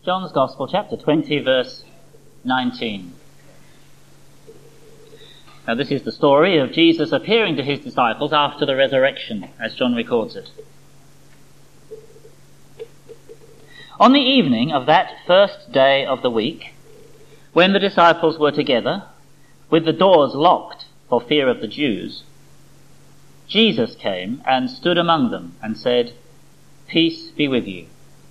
John's Gospel, chapter 20, verse 19. Now this is the story of Jesus appearing to his disciples after the resurrection, as John records it. On the evening of that first day of the week, when the disciples were together, with the doors locked for fear of the Jews, Jesus came and stood among them and said, "Peace be with you."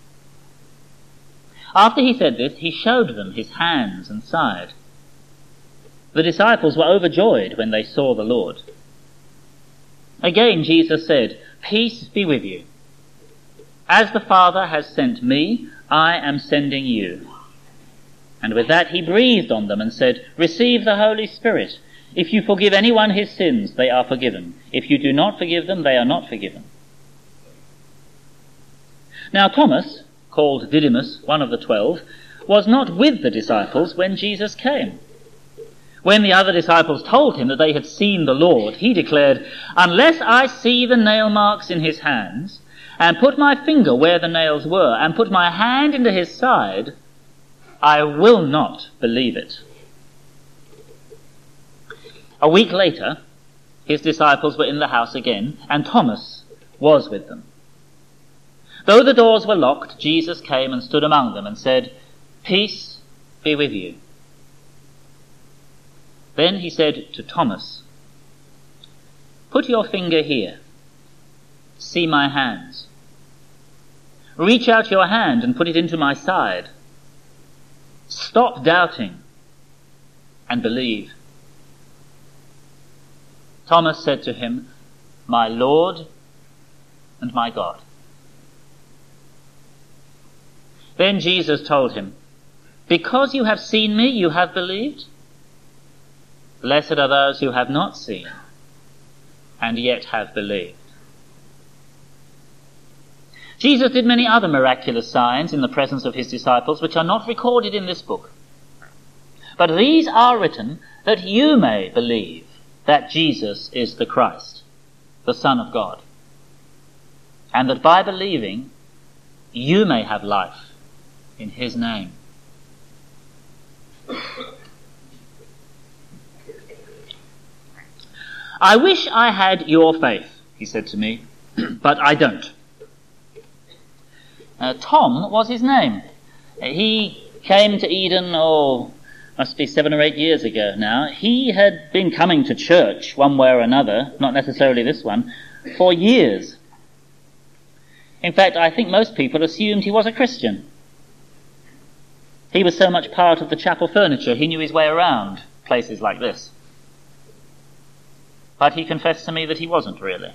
After he said this, he showed them his hands and side. The disciples were overjoyed when they saw the Lord. Again Jesus said, "Peace be with you. As the Father has sent me, I am sending you." And with that he breathed on them and said, "Receive the Holy Spirit. If you forgive anyone his sins, they are forgiven. If you do not forgive them, they are not forgiven." Now Thomas, called Didymus, one of the 12, was not with the disciples when Jesus came. When the other disciples told him that they had seen the Lord, he declared, "Unless I see the nail marks in his hands, and put my finger where the nails were, and put my hand into his side, I will not believe it." A week later, his disciples were in the house again, and Thomas was with them. Though the doors were locked, Jesus came and stood among them and said, "Peace be with you." Then he said to Thomas, "Put your finger here. See my hands. Reach out your hand and put it into my side. Stop doubting and believe." Thomas said to him, "My Lord and my God." Then Jesus told him, "Because you have seen me, you have believed? Blessed are those who have not seen and yet have believed." Jesus did many other miraculous signs in the presence of his disciples, which are not recorded in this book. But these are written that you may believe that Jesus is the Christ, the Son of God, and that by believing you may have life in his name. "I wish I had your faith," he said to me, "but I don't." Tom was his name. He came to Eden, must be 7 or 8 years ago now. He had been coming to church one way or another, not necessarily this one, for years. In fact, I think most people assumed he was a Christian. He was so much part of the chapel furniture, he knew his way around places like this. But he confessed to me that he wasn't really.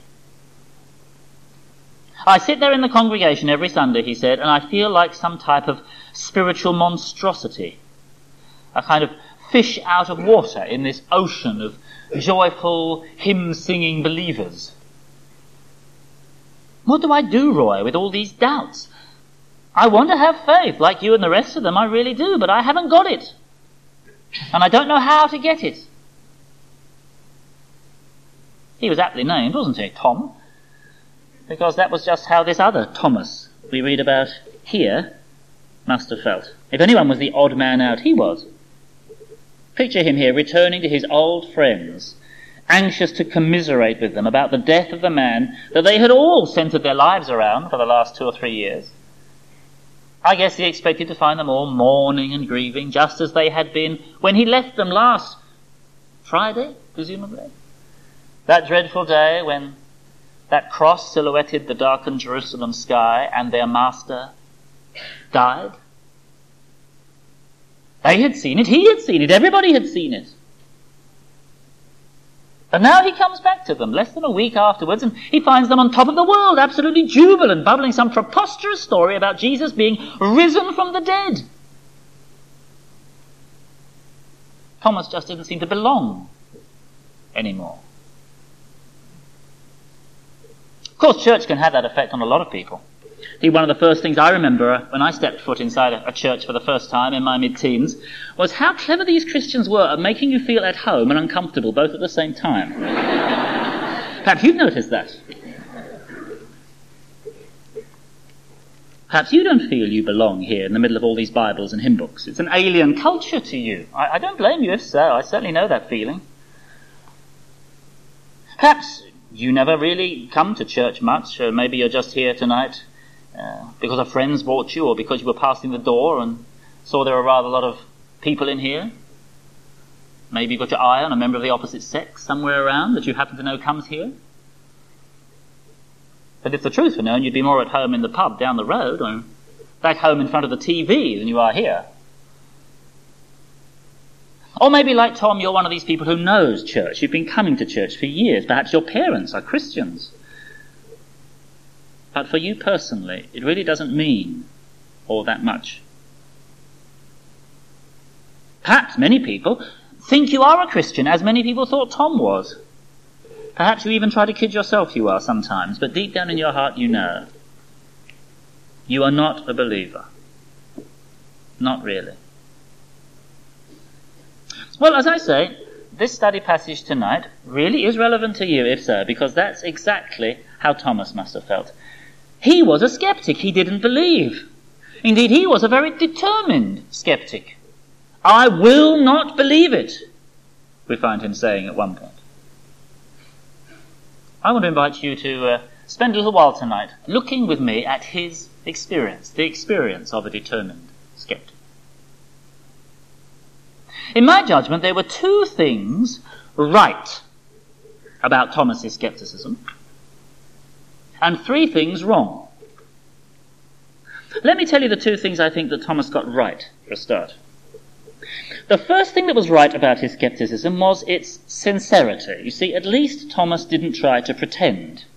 "I sit there in the congregation every Sunday," he said, "and I feel like some type of spiritual monstrosity, a kind of fish out of water in this ocean of joyful, hymn-singing believers. What do I do, Roy, with all these doubts? I want to have faith, like you and the rest of them, I really do, but I haven't got it. And I don't know how to get it." He was aptly named, wasn't he, Tom? Because that was just how this other Thomas we read about here must have felt. If anyone was the odd man out, he was. Picture him here returning to his old friends, anxious to commiserate with them about the death of the man that they had all centered their lives around for the last 2 or 3 years. I guess he expected to find them all mourning and grieving, just as they had been when he left them last Friday, presumably. That dreadful day when that cross silhouetted the darkened Jerusalem sky and their master died. They had seen it, he had seen it, everybody had seen it. And now he comes back to them less than a week afterwards, and he finds them on top of the world, absolutely jubilant, bubbling some preposterous story about Jesus being risen from the dead. Thomas just didn't seem to belong anymore. Of course, church can have that effect on a lot of people. See, one of the first things I remember when I stepped foot inside a church for the first time in my mid-teens was how clever these Christians were at making you feel at home and uncomfortable both at the same time. Perhaps you've noticed that. Perhaps you don't feel you belong here in the middle of all these Bibles and hymn books. It's an alien culture to you. I don't blame you if so. I certainly know that feeling. Perhaps you never really come to church much. Maybe you're just here tonight because a friend's brought you, or because you were passing the door and saw there were rather a lot of people in here. Maybe you've got your eye on a member of the opposite sex somewhere around that you happen to know comes here. But if the truth were known, you'd be more at home in the pub down the road, or back home in front of the TV than you are here. Or maybe, like Tom, you're one of these people who knows church. You've been coming to church for years. Perhaps your parents are Christians. But for you personally, it really doesn't mean all that much. Perhaps many people think you are a Christian, as many people thought Tom was. Perhaps you even try to kid yourself you are sometimes, but deep down in your heart you know. You are not a believer. Not really. Well, as I say, this study passage tonight really is relevant to you, if so, because that's exactly how Thomas must have felt. He was a skeptic. He didn't believe. Indeed, he was a very determined skeptic. I will not believe it, we find him saying at one point. I want to invite you to spend a little while tonight looking with me at his experience, the experience of a determined skeptic. In my judgment, there were two things right about Thomas's skepticism, and three things wrong. Let me tell you the two things I think that Thomas got right, for a start. The first thing that was right about his skepticism was its sincerity. You see, at least Thomas didn't try to pretend.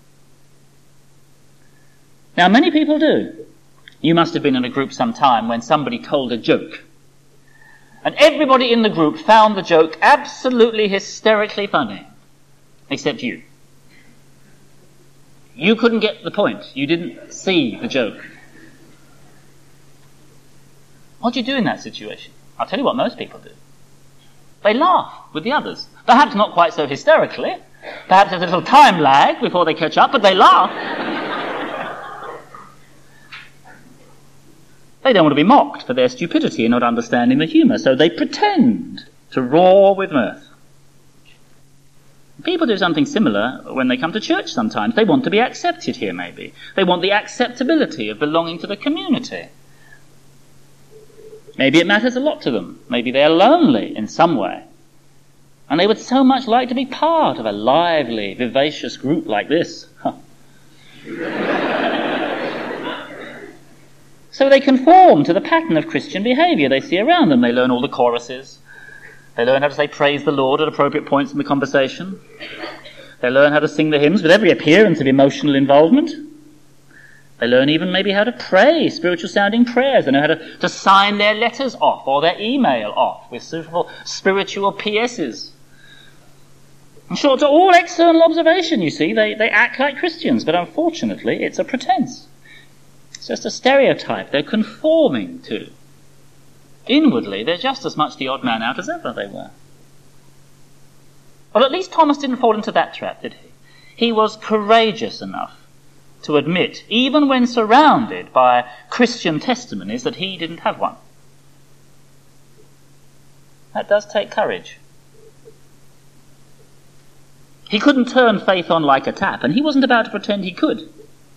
Now, many people do. You must have been in a group sometime when somebody told a joke, and everybody in the group found the joke absolutely hysterically funny, except you. You couldn't get the point. You didn't see the joke. What do you do in that situation? I'll tell you what most people do. They laugh with the others. Perhaps not quite so hysterically. Perhaps there's a little time lag before they catch up, but they laugh. They don't want to be mocked for their stupidity and not understanding the humour, so they pretend to roar with mirth. People do something similar when they come to church sometimes. They want to be accepted here, maybe. They want the acceptability of belonging to the community. Maybe it matters a lot to them. Maybe they're lonely in some way. And they would so much like to be part of a lively, vivacious group like this. So they conform to the pattern of Christian behaviour they see around them. They learn all the choruses. They learn how to say praise the Lord at appropriate points in the conversation. They learn how to sing the hymns with every appearance of emotional involvement. They learn even maybe how to pray spiritual sounding prayers. They know how to sign their letters off or their email off with suitable spiritual PSs. In short, to all external observation, you see, they act like Christians, but unfortunately it's a pretense. It's just a stereotype they're conforming to. Inwardly, they're just as much the odd man out as ever they were. Well, at least Thomas didn't fall into that trap, did he? He was courageous enough to admit, even when surrounded by Christian testimonies, that he didn't have one. That does take courage. He couldn't turn faith on like a tap, and he wasn't about to pretend he could.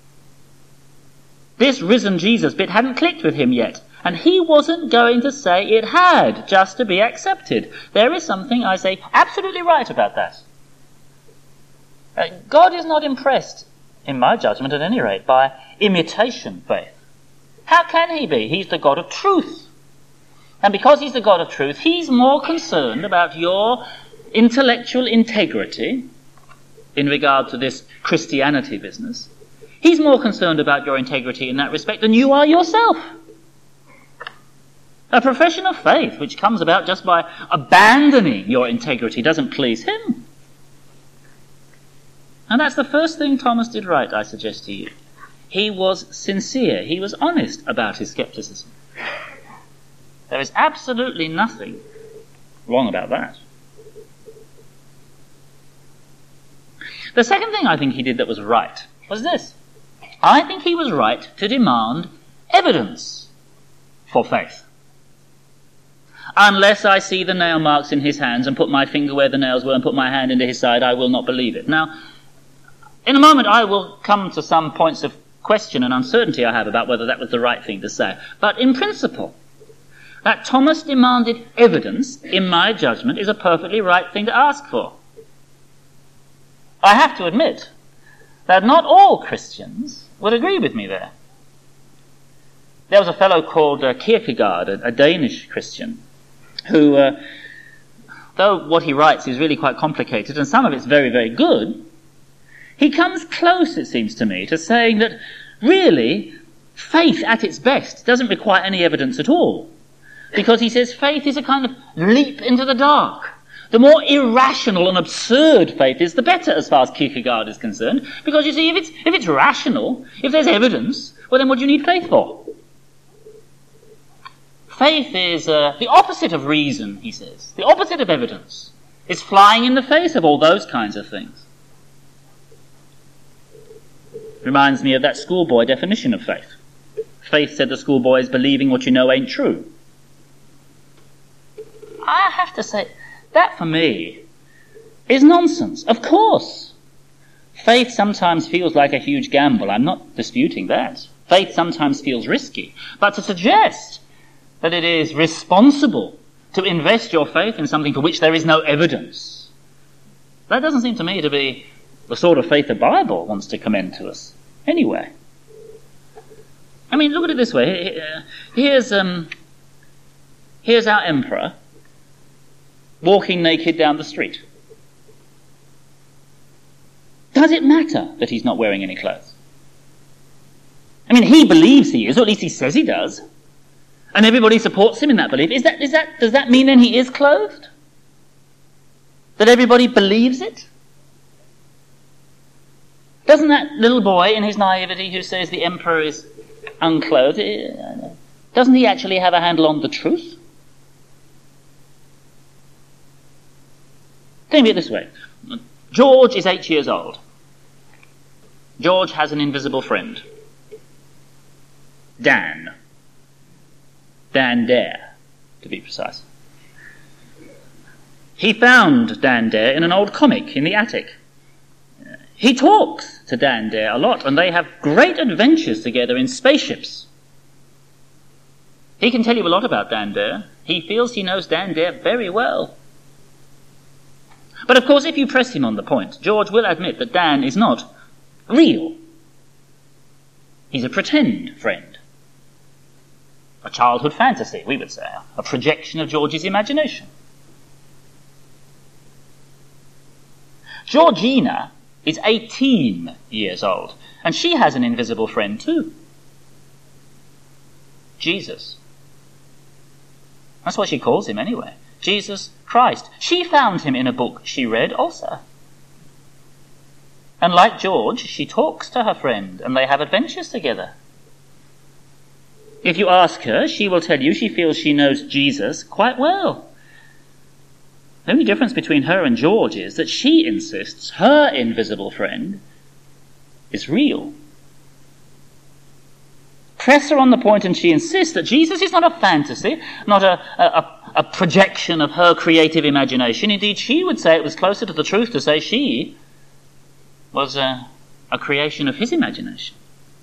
This risen Jesus bit hadn't clicked with him yet, and he wasn't going to say it had, just to be accepted. There is something, I say, absolutely right about that. God is not impressed, in my judgment at any rate, by imitation faith. How can he be? He's the God of truth. And because he's the God of truth, he's more concerned about your intellectual integrity in regard to this Christianity business. He's more concerned about your integrity in that respect than you are yourself. A profession of faith which comes about just by abandoning your integrity doesn't please him. And that's the first thing Thomas did right, I suggest to you. He was sincere. He was honest about his skepticism. There is absolutely nothing wrong about that. The second thing I think he did that was right was this. I think he was right to demand evidence for faith. Unless I see the nail marks in his hands and put my finger where the nails were and put my hand into his side, I will not believe it. Now, in a moment I will come to some points of question and uncertainty I have about whether that was the right thing to say. But in principle, that Thomas demanded evidence, in my judgment, is a perfectly right thing to ask for. I have to admit that not all Christians would agree with me there. There was a fellow called Kierkegaard, a Danish Christian, who, though what he writes is really quite complicated, and some of it's very, very good, he comes close, it seems to me, to saying that really faith at its best doesn't require any evidence at all. Because he says faith is a kind of leap into the dark. The more irrational and absurd faith is, the better as far as Kierkegaard is concerned. Because you see, if it's rational, if there's evidence, well then what do you need faith for? Faith is the opposite of reason, he says. The opposite of evidence. It's flying in the face of all those kinds of things. Reminds me of that schoolboy definition of faith. Faith, said the schoolboy, is believing what you know ain't true. I have to say, that for me is nonsense. Of course. Faith sometimes feels like a huge gamble. I'm not disputing that. Faith sometimes feels risky. But to suggest that it is responsible to invest your faith in something for which there is no evidence, that doesn't seem to me to be the sort of faith the Bible wants to commend to us. Anyway. I mean, look at it this way. Here's our emperor walking naked down the street. Does it matter that he's not wearing any clothes? I mean, he believes he is, or at least he says he does. And everybody supports him in that belief. Does that mean then he is clothed? That everybody believes it? Doesn't that little boy in his naivety who says the emperor is unclothed, doesn't he actually have a handle on the truth? Think of it this way. George is 8 years old. George has an invisible friend. Dan. Dan Dare, to be precise. He found Dan Dare in an old comic in the attic. He talks to Dan Dare a lot, and they have great adventures together in spaceships. He can tell you a lot about Dan Dare. He feels he knows Dan Dare very well. But of course, if you press him on the point, George will admit that Dan is not real. He's a pretend friend. A childhood fantasy, we would say. A projection of George's imagination. Georgina is 18 years old, and she has an invisible friend too. Jesus. That's what she calls him anyway. Jesus Christ. She found him in a book she read also. And like George, she talks to her friend, and they have adventures together. If you ask her, she will tell you she feels she knows Jesus quite well. The only difference between her and George is that she insists her invisible friend is real. Press her on the point and she insists that Jesus is not a fantasy, not a projection of her creative imagination. Indeed, she would say it was closer to the truth to say she was a creation of his imagination.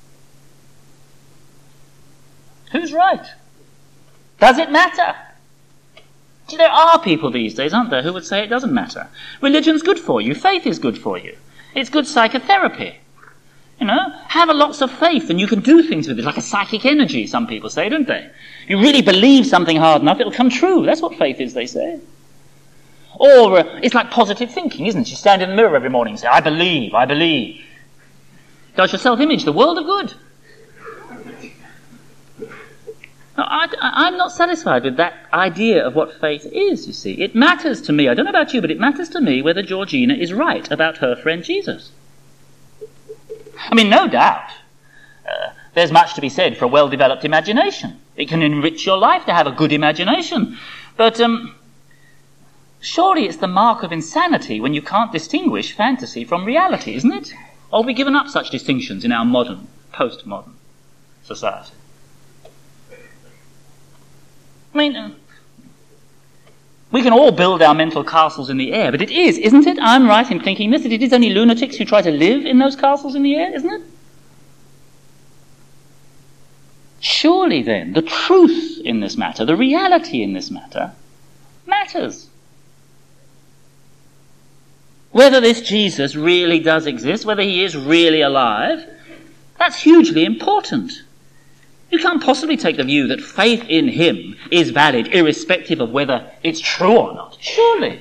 Who's right? Does it matter? See, there are people these days, aren't there, who would say it doesn't matter. Religion's good for you. Faith is good for you. It's good psychotherapy. You know, have lots of faith and you can do things with it, like a psychic energy, some people say, don't they? You really believe something hard enough, it'll come true. That's what faith is, they say. Or it's like positive thinking, isn't it? You stand in the mirror every morning and say, I believe, I believe. Does your self-image the world of good. Now, I'm not satisfied with that idea of what faith is, you see. It matters to me, I don't know about you, but it matters to me whether Georgina is right about her friend Jesus. I mean, no doubt, there's much to be said for a well-developed imagination. It can enrich your life to have a good imagination. But surely it's the mark of insanity when you can't distinguish fantasy from reality, isn't it? Or have we given up such distinctions in our modern, postmodern society? mean, we can all build our mental castles in the air, but it is, isn't it? I'm right in thinking this, that it is only lunatics who try to live in those castles in the air, isn't it? Surely then, the truth in this matter, the reality in this matter, matters. Whether this Jesus really does exist, whether he is really alive, that's hugely important. You can't possibly take the view that faith in him is valid irrespective of whether it's true or not. Surely.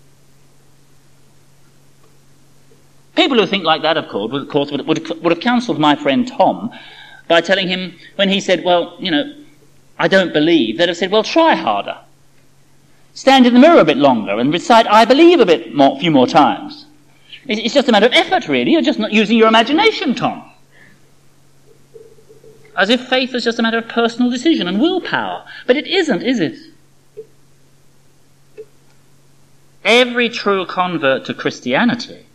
People who think like that, of course, would have counselled my friend Tom by telling him, when he said, well, I don't believe, they'd have said, well, try harder. Stand in the mirror a bit longer and recite I believe a few more times. It's just a matter of effort, really. You're just not using your imagination, Tom. As if faith is just a matter of personal decision and willpower. But it isn't, is it? Every true convert to Christianity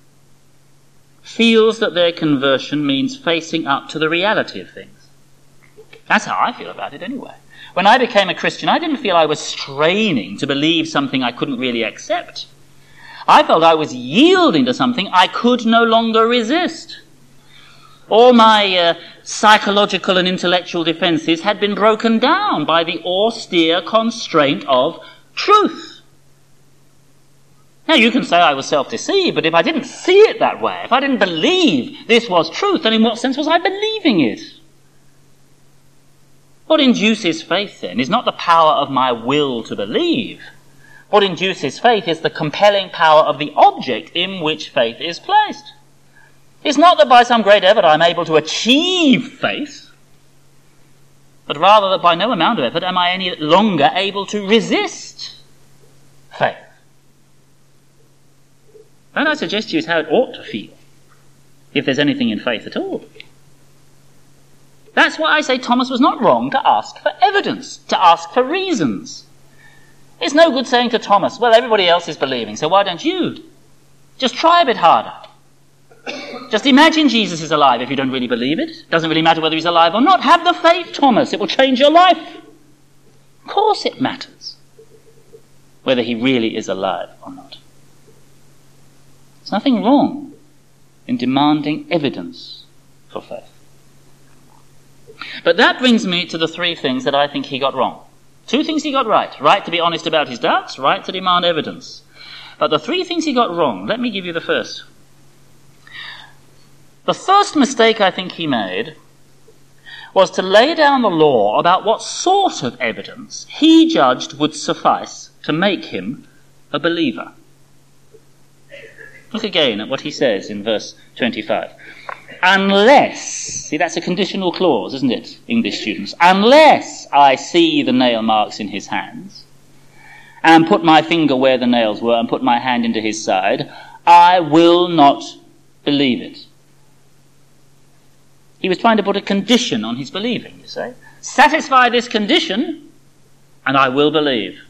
feels that their conversion means facing up to the reality of things. That's how I feel about it anyway. When I became a Christian, I didn't feel I was straining to believe something I couldn't really accept. I felt I was yielding to something I could no longer resist. All my psychological and intellectual defences had been broken down by the austere constraint of truth. Now, you can say I was self-deceived, but if I didn't see it that way, if I didn't believe this was truth, then in what sense was I believing it? What induces faith, then, is not the power of my will to believe. What induces faith is the compelling power of the object in which faith is placed. It's not that by some great effort I'm able to achieve faith, but rather that by no amount of effort am I any longer able to resist faith. That, I suggest to you, is how it ought to feel, if there's anything in faith at all. That's why I say Thomas was not wrong to ask for evidence, to ask for reasons. It's no good saying to Thomas, well, everybody else is believing, so why don't you? Just try a bit harder. Just imagine Jesus is alive if you don't really believe it. Doesn't really matter whether he's alive or not. Have the faith, Thomas. It will change your life. Of course it matters whether he really is alive or not. There's nothing wrong in demanding evidence for faith. But that brings me to the three things that I think he got wrong. Two things he got right. Right to be honest about his doubts, right to demand evidence. But the three things he got wrong, let me give you the first. The first mistake I think he made was to lay down the law about what sort of evidence he judged would suffice to make him a believer. Look again at what he says in verse 25. Unless, see, that's a conditional clause, isn't it, English students? Unless I see the nail marks in his hands, and put my finger where the nails were, and put my hand into his side, I will not believe it. He was trying to put a condition on his believing, you say. Satisfy this condition, and I will believe.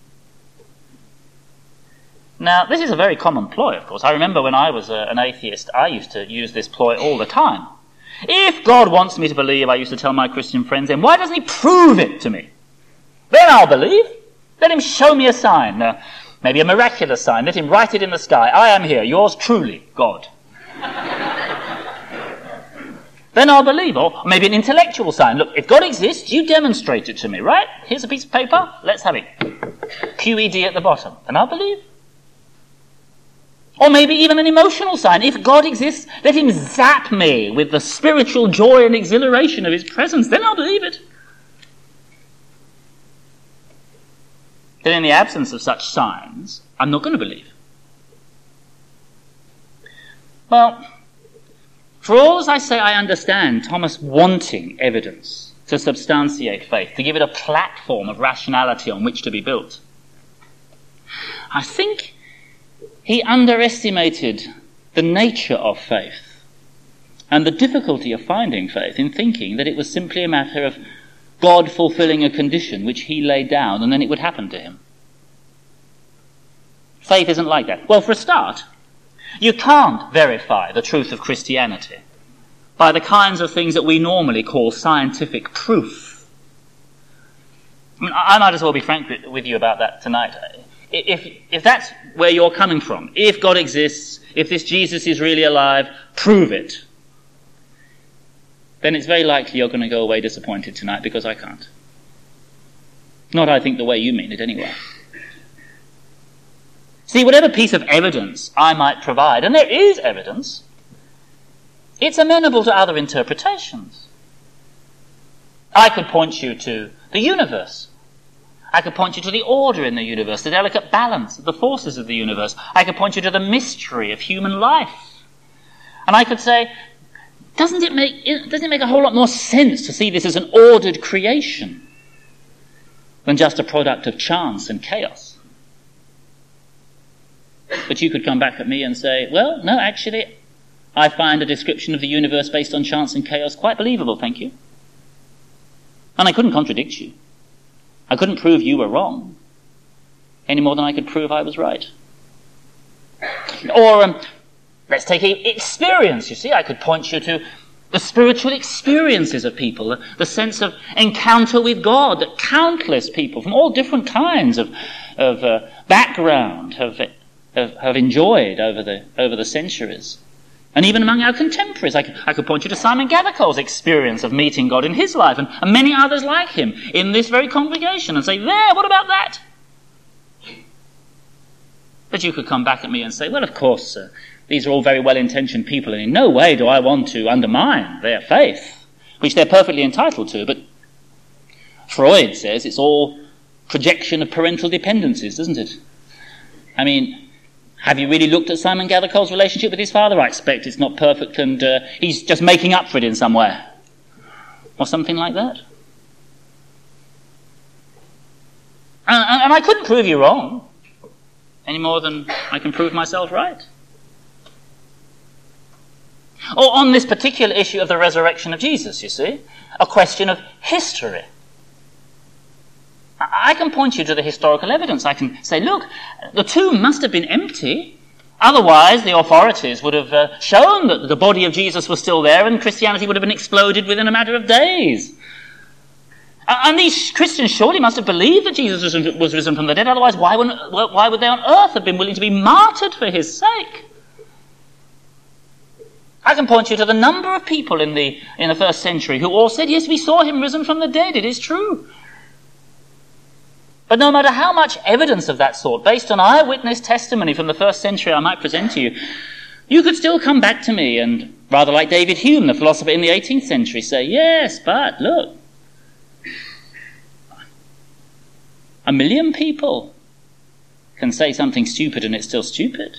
Now, this is a very common ploy, of course. I remember when I was an atheist, I used to use this ploy all the time. If God wants me to believe, I used to tell my Christian friends, then why doesn't he prove it to me? Then I'll believe. Let him show me a sign, maybe a miraculous sign. Let him write it in the sky. I am here, yours truly, God. Then I'll believe. Or maybe an intellectual sign. Look, if God exists, you demonstrate it to me, right? Here's a piece of paper. Let's have it. QED at the bottom. And I'll believe. Or maybe even an emotional sign. If God exists, let him zap me with the spiritual joy and exhilaration of his presence. Then I'll believe it. Then in the absence of such signs, I'm not going to believe. Well, for all as I say I understand Thomas wanting evidence to substantiate faith, to give it a platform of rationality on which to be built, I think he underestimated the nature of faith and the difficulty of finding faith in thinking that it was simply a matter of God fulfilling a condition which he laid down and then it would happen to him. Faith isn't like that. Well, for a start, you can't verify the truth of Christianity by the kinds of things that we normally call scientific proof. I mean, I might as well be frank with you about that tonight. If that's where you're coming from, if God exists, if this Jesus is really alive, prove it, then it's very likely you're going to go away disappointed tonight, because I can't. Not, I think, the way you mean it anyway. See, whatever piece of evidence I might provide, and there is evidence, it's amenable to other interpretations. I could point you to the universe. I could point you to the order in the universe, the delicate balance of the forces of the universe. I could point you to the mystery of human life. And I could say, doesn't it make a whole lot more sense to see this as an ordered creation than just a product of chance and chaos? But you could come back at me and say, well, no, actually, I find a description of the universe based on chance and chaos quite believable, thank you. And I couldn't contradict you. I couldn't prove you were wrong any more than I could prove I was right. Or let's take experience, you see. I could point you to the spiritual experiences of people, the sense of encounter with God that countless people from all different kinds of background have enjoyed over the centuries. And even among our contemporaries, I could point you to Simon Gathercole's experience of meeting God in his life, and many others like him in this very congregation, and say, there, what about that? But you could come back at me and say, well, of course, these are all very well-intentioned people, and in no way do I want to undermine their faith, which they're perfectly entitled to, but Freud says it's all projection of parental dependencies, doesn't it? I mean, have you really looked at Simon Gathercole's relationship with his father? I expect it's not perfect, and he's just making up for it in some way. Or something like that. And I couldn't prove you wrong any more than I can prove myself right. Or on this particular issue of the resurrection of Jesus, you see, a question of history. I can point you to the historical evidence. I can say, look, the tomb must have been empty. Otherwise, the authorities would have shown that the body of Jesus was still there, and Christianity would have been exploded within a matter of days. And these Christians surely must have believed that Jesus was risen from the dead. Otherwise, why would they on earth have been willing to be martyred for his sake? I can point you to the number of people in the first century who all said, yes, we saw him risen from the dead. It is true. But no matter how much evidence of that sort, based on eyewitness testimony from the first century, I might present to you, you could still come back to me and, rather like David Hume, the philosopher in the 18th century, say, yes, but look, 1 million people can say something stupid and it's still stupid.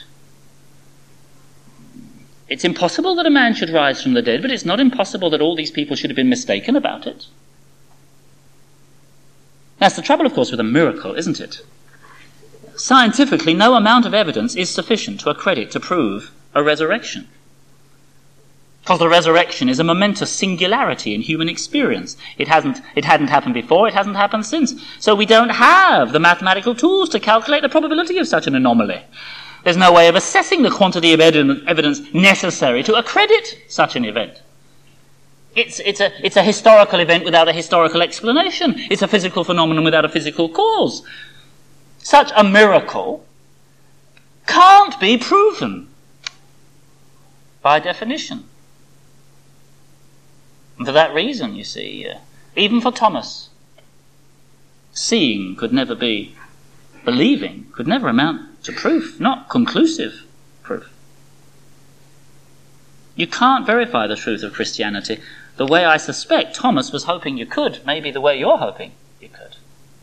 It's impossible that a man should rise from the dead, but it's not impossible that all these people should have been mistaken about it. That's the trouble, of course, with a miracle, isn't it? Scientifically, no amount of evidence is sufficient to prove a resurrection. Because the resurrection is a momentous singularity in human experience. It hadn't happened before, it hasn't happened since. So we don't have the mathematical tools to calculate the probability of such an anomaly. There's no way of assessing the quantity of evidence necessary to accredit such an event. It's a historical event without a historical explanation. It's a physical phenomenon without a physical cause. Such a miracle can't be proven by definition. And for that reason, you see, even for Thomas, seeing could never be believing, could never amount to proof, not conclusive proof. You can't verify the truth of Christianity the way I suspect Thomas was hoping you could, maybe the way you're hoping you could.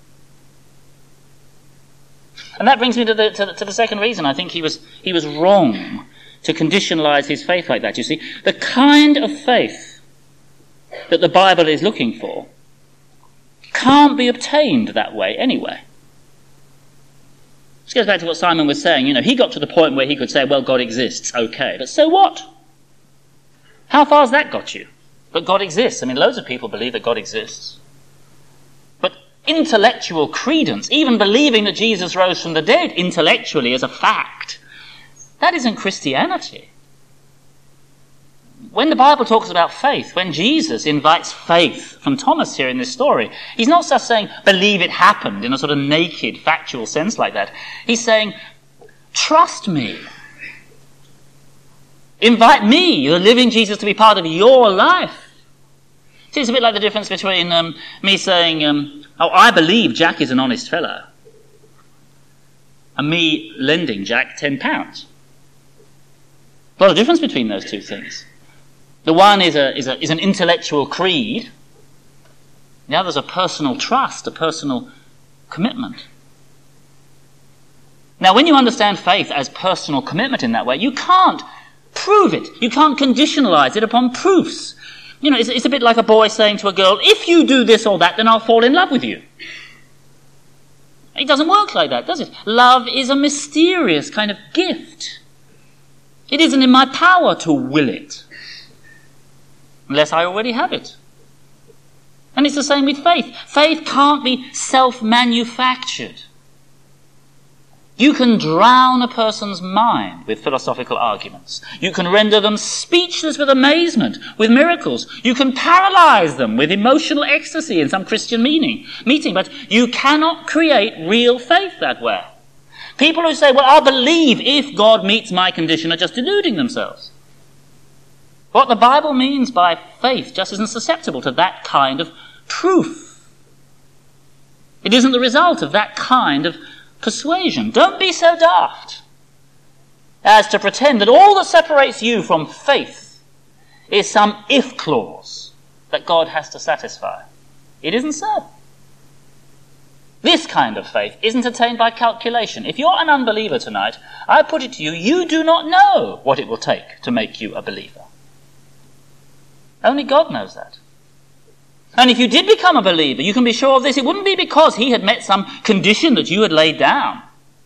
And that brings me to the second reason. I think he was wrong to conditionalize his faith like that. You see, the kind of faith that the Bible is looking for can't be obtained that way anyway. This goes back to what Simon was saying. You know, he got to the point where he could say, well, God exists, okay, but so what? How far has that got you? But God exists. I mean, loads of people believe that God exists. But intellectual credence, even believing that Jesus rose from the dead intellectually as a fact, that isn't Christianity. when the Bible talks about faith, when Jesus invites faith from Thomas here in this story, he's not just saying, believe it happened in a sort of naked, factual sense like that. He's saying, trust me. Invite me, the living Jesus, to be part of your life. See, it's a bit like the difference between me saying, I believe Jack is an honest fellow, and me lending Jack £10. A lot of difference between those two things. The one is an intellectual creed. The other is a personal trust, a personal commitment. Now, when you understand faith as personal commitment in that way, you can't prove it. You can't conditionalize it upon proofs. You know, it's a bit like a boy saying to a girl, if you do this or that, then I'll fall in love with you. It doesn't work like that, does it? Love is a mysterious kind of gift. It isn't in my power to will it, unless I already have it. And it's the same with faith. Faith can't be self-manufactured. You can drown a person's mind with philosophical arguments. You can render them speechless with amazement, with miracles. You can paralyze them with emotional ecstasy in some Christian meeting, but you cannot create real faith that way. People who say, well, I'll believe if God meets my condition, are just deluding themselves. What the Bible means by faith just isn't susceptible to that kind of proof. It isn't the result of that kind of persuasion. Don't be so daft as to pretend that all that separates you from faith is some if clause that God has to satisfy. It isn't so. This kind of faith isn't attained by calculation. If you're an unbeliever tonight, I put it to you, you do not know what it will take to make you a believer. Only God knows that. And if you did become a believer, you can be sure of this, it wouldn't be because he had met some condition that you had laid down.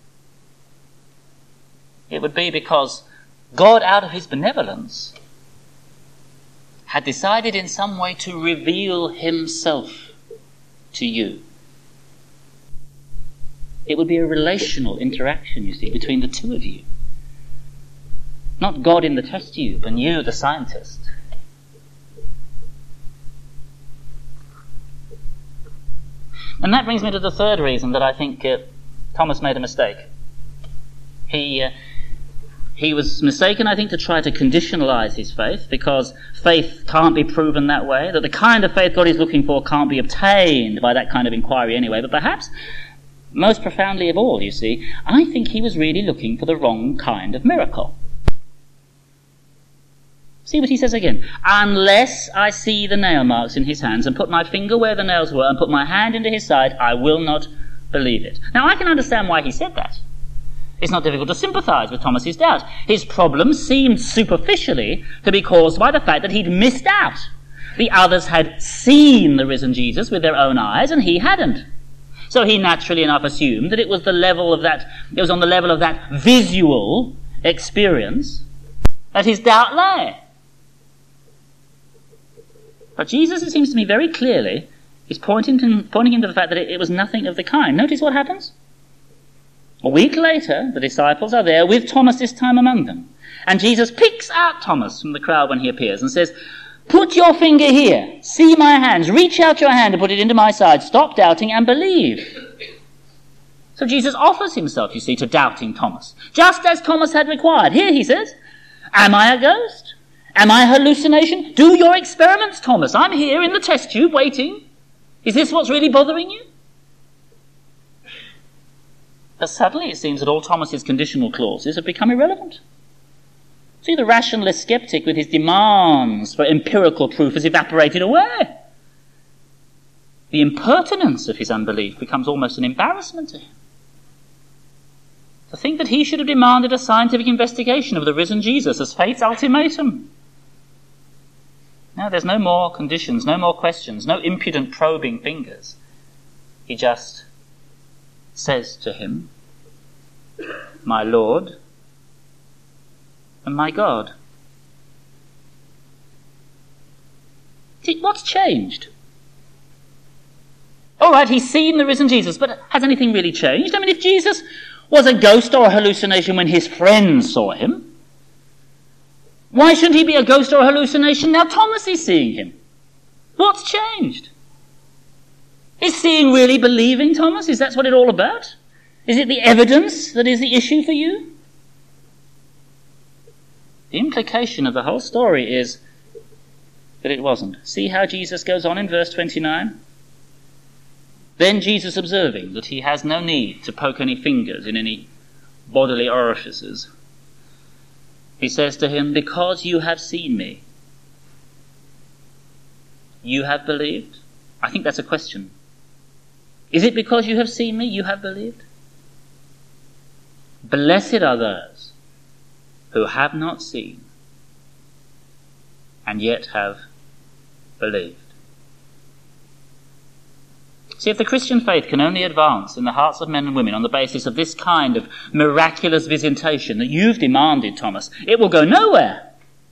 It would be because God, out of his benevolence, had decided in some way to reveal himself to you. It would be a relational interaction, you see, between the two of you. Not God in the test tube and you, the scientist. And that brings me to the third reason that I think Thomas made a mistake. He was mistaken, I think, to try to conditionalize his faith, because faith can't be proven that way, that the kind of faith God is looking for can't be obtained by that kind of inquiry anyway. But perhaps, most profoundly of all, you see, I think he was really looking for the wrong kind of miracle. See what he says again. Unless I see the nail marks in his hands and put my finger where the nails were and put my hand into his side, I will not believe it. Now, I can understand why he said that. It's not difficult to sympathize with Thomas's doubt. His problem seemed superficially to be caused by the fact that he'd missed out. The others had seen the risen Jesus with their own eyes and he hadn't. So he naturally enough assumed that it was on the level of that visual experience that his doubt lay. But Jesus, it seems to me very clearly, is pointing him to the fact that it was nothing of the kind. Notice what happens. A week later, the disciples are there with Thomas this time among them. And Jesus picks out Thomas from the crowd when he appears and says, put your finger here, see my hands, reach out your hand and put it into my side, stop doubting and believe. So Jesus offers himself, you see, to doubting Thomas, just as Thomas had required. Here he says, am I a ghost? Am I a hallucination? Do your experiments, Thomas. I'm here in the test tube waiting. Is this what's really bothering you? But suddenly it seems that all Thomas's conditional clauses have become irrelevant. See, the rationalist skeptic with his demands for empirical proof has evaporated away. The impertinence of his unbelief becomes almost an embarrassment to him. To think that he should have demanded a scientific investigation of the risen Jesus as faith's ultimatum. Now there's no more conditions, no more questions, no impudent probing fingers. He just says to him, my Lord and my God. See, what's changed? All right, he's seen the risen Jesus, but has anything really changed? I mean, if Jesus was a ghost or a hallucination when his friends saw him, Why shouldn't he be a ghost or a hallucination? Now Thomas is seeing him. What's changed? Is seeing really believing, Thomas? Is that what it's all about? Is it the evidence that is the issue for you? The implication of the whole story is that it wasn't. See how Jesus goes on in verse 29? Then Jesus, observing that he has no need to poke any fingers in any bodily orifices, he says to him, because you have seen me, you have believed? I think that's a question. Is it because you have seen me, you have believed? Blessed are those who have not seen and yet have believed. See, if the Christian faith can only advance in the hearts of men and women on the basis of this kind of miraculous visitation that you've demanded, Thomas, it will go nowhere.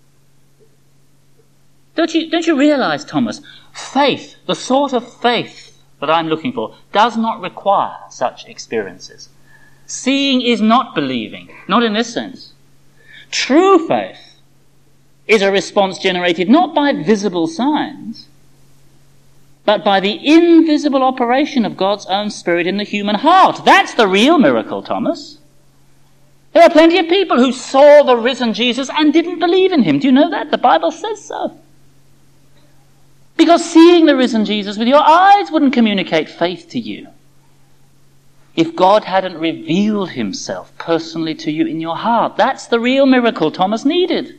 Don't you realize, Thomas, faith, the sort of faith that I'm looking for, does not require such experiences. Seeing is not believing, not in this sense. True faith is a response generated not by visible signs, but by the invisible operation of God's own Spirit in the human heart. That's the real miracle, Thomas. There are plenty of people who saw the risen Jesus and didn't believe in him. Do you know that? The Bible says so. Because seeing the risen Jesus with your eyes wouldn't communicate faith to you if God hadn't revealed himself personally to you in your heart. That's the real miracle Thomas needed.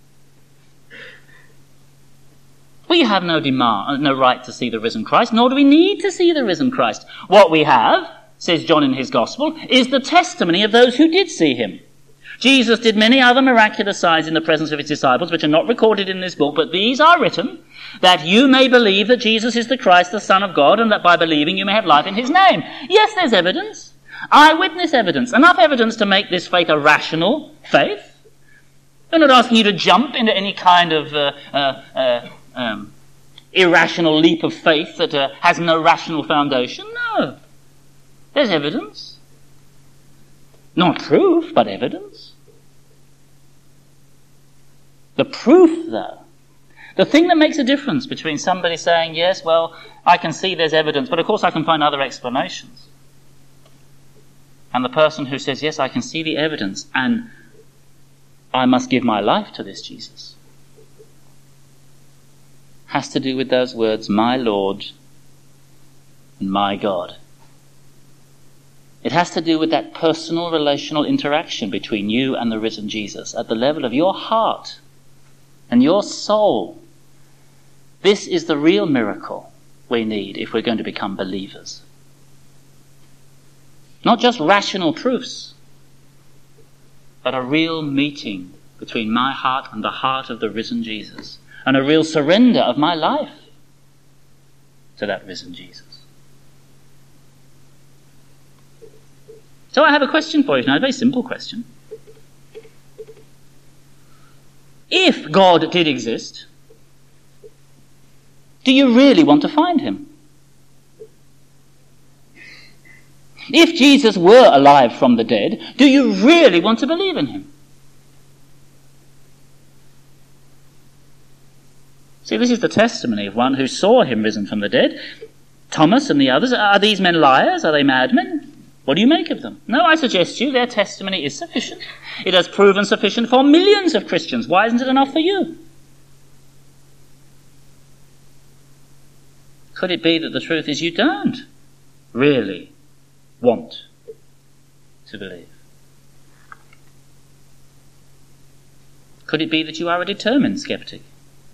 We have no right to see the risen Christ, nor do we need to see the risen Christ. What we have, says John in his Gospel, is the testimony of those who did see him. Jesus did many other miraculous signs in the presence of his disciples, which are not recorded in this book, but these are written, that you may believe that Jesus is the Christ, the Son of God, and that by believing you may have life in his name. Yes, there's evidence. Eyewitness evidence. Enough evidence to make this faith a rational faith. We're not asking you to jump into any kind of irrational leap of faith that has no rational foundation. No. There's evidence. Not proof, but evidence. The proof, though, the thing that makes a difference between somebody saying, yes, well, I can see there's evidence, but of course I can find other explanations, and the person who says, yes, I can see the evidence, and I must give my life to this Jesus, has to do with those words, my Lord and my God. It has to do with that personal relational interaction between you and the risen Jesus at the level of your heart and your soul. This is the real miracle we need if we're going to become believers. Not just rational proofs, but a real meeting between my heart and the heart of the risen Jesus, and a real surrender of my life to that risen Jesus. So I have a question for you now, a very simple question. If God did exist, do you really want to find him? If Jesus were alive from the dead, do you really want to believe in him? See, this is the testimony of one who saw him risen from the dead. Thomas and the others, are these men liars? Are they madmen? What do you make of them? No, I suggest to you their testimony is sufficient. It has proven sufficient for millions of Christians. Why isn't it enough for you? Could it be that the truth is you don't really want to believe? Could it be that you are a determined skeptic?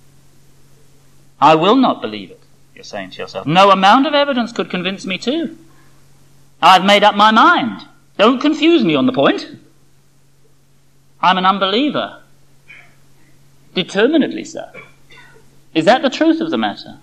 I will not believe it, you're saying to yourself. No amount of evidence could convince me to. I've made up my mind. Don't confuse me on the point. I'm an unbeliever. Determinedly so. Is that the truth of the matter?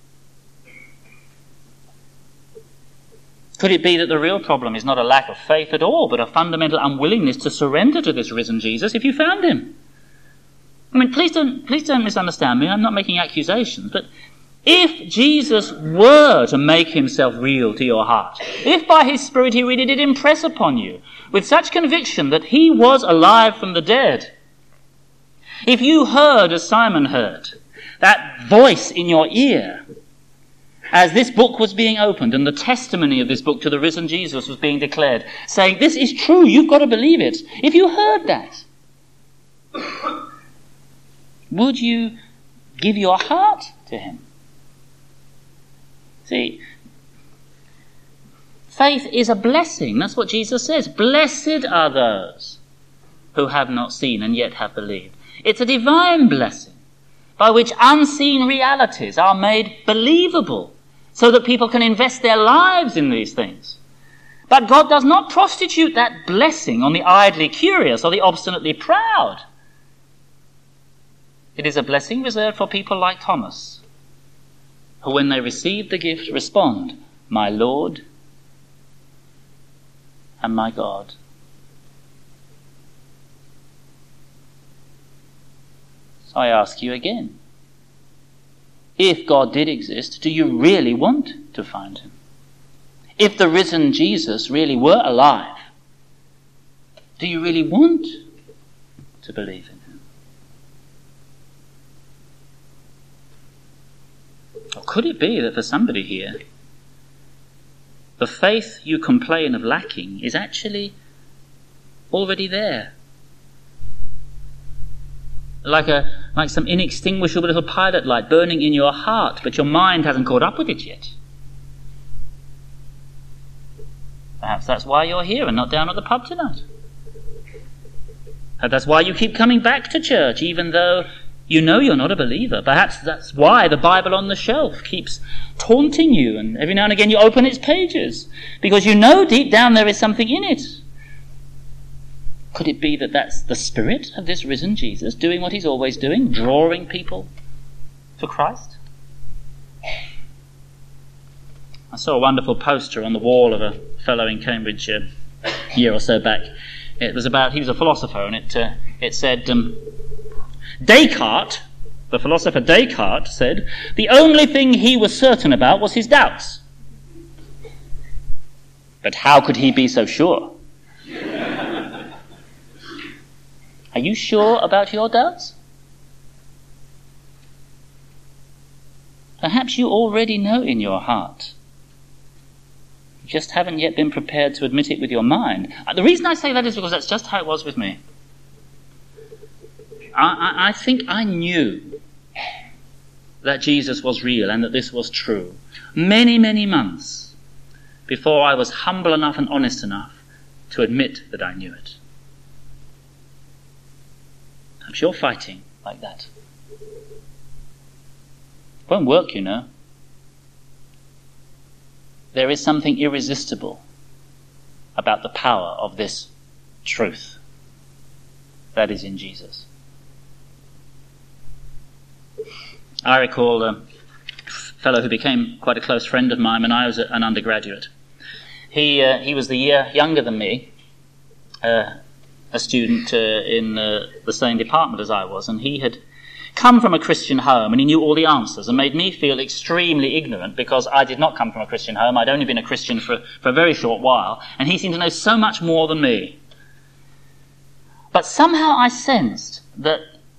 Could it be that the real problem is not a lack of faith at all, but a fundamental unwillingness to surrender to this risen Jesus if you found him? I mean, please don't misunderstand me. I'm not making accusations, but if Jesus were to make himself real to your heart, if by his Spirit he really did impress upon you with such conviction that he was alive from the dead, If you heard, as Simon heard, that voice in your ear as this book was being opened and the testimony of this book to the risen Jesus was being declared, saying, this is true, you've got to believe it. If you heard that, would you give your heart to him? See, faith is a blessing. That's what Jesus says. Blessed are those who have not seen and yet have believed. It's a divine blessing by which unseen realities are made believable so that people can invest their lives in these things. But God does not prostitute that blessing on the idly curious or the obstinately proud. It is a blessing reserved for people like Thomas, who when they receive the gift respond, my Lord and my God. So I ask you again, if God did exist, do you really want to find him? If the risen Jesus really were alive, do you really want to believe in him? Or could it be that for somebody here, the faith you complain of lacking is actually already there? Like some inextinguishable little pilot light burning in your heart, but your mind hasn't caught up with it yet. Perhaps that's why you're here and not down at the pub tonight. Perhaps that's why you keep coming back to church, even though you know you're not a believer. Perhaps that's why the Bible on the shelf keeps taunting you, and every now and again you open its pages, because you know deep down there is something in it. Could it be that that's the spirit of this risen Jesus doing what he's always doing, drawing people to Christ? I saw a wonderful poster on the wall of a fellow in Cambridge a year or so back. It was about, he was a philosopher, and it said, Descartes, the philosopher Descartes, said, the only thing he was certain about was his doubts. But how could he be so sure? Are you sure about your doubts? Perhaps you already know in your heart. You just haven't yet been prepared to admit it with your mind. The reason I say that is because that's just how it was with me. I think I knew that Jesus was real and that this was true many, many months before I was humble enough and honest enough to admit that I knew it. Perhaps you're fighting like that. It won't work, you know. There is something irresistible about the power of this truth that is in Jesus. I recall a fellow who became quite a close friend of mine when I was an undergraduate. He was the year younger than me, a student in the same department as I was, and he had come from a Christian home, and he knew all the answers and made me feel extremely ignorant because I did not come from a Christian home. I'd only been a Christian for a very short while, and he seemed to know so much more than me. But somehow I sensed that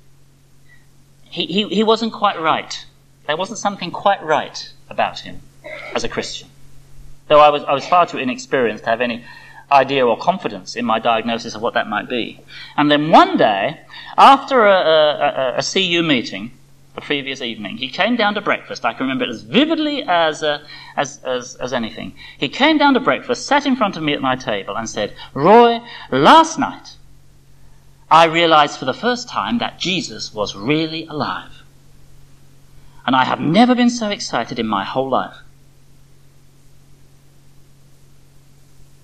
he wasn't quite right. There wasn't something quite right about him as a Christian. Though I was far too inexperienced to have any idea or confidence in my diagnosis of what that might be. And then one day, after a CU meeting, the previous evening, he came down to breakfast. I can remember it as vividly as anything. He came down to breakfast, sat in front of me at my table and said, Roy, last night I realized for the first time that Jesus was really alive. And I have never been so excited in my whole life.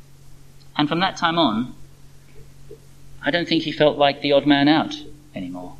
And from that time on, I don't think he felt like the odd man out anymore.